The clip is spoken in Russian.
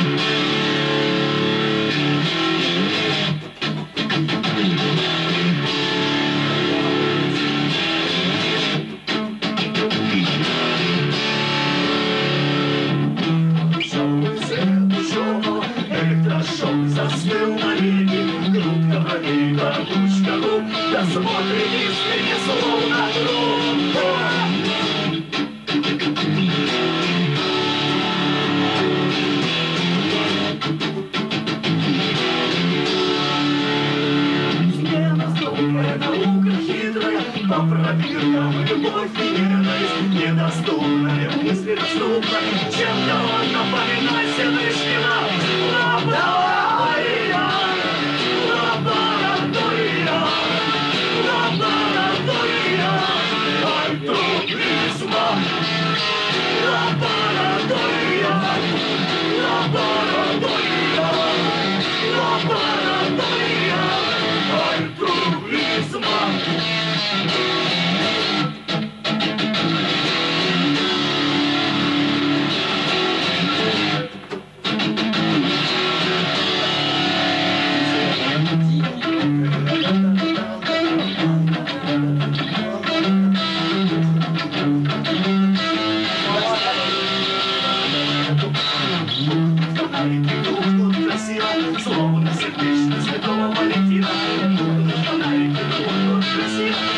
Электрошок застыл на линии, грудка бровей, горбушка губ, да смотрит искренне, словно друг. Смена столкая, наука хитрая, по пробиркам любовь и нежность, недоступная, мысли доступная, чем-то он напоминает Всевышнего. Словно сердечно святого Валентина, фонарики, красиво.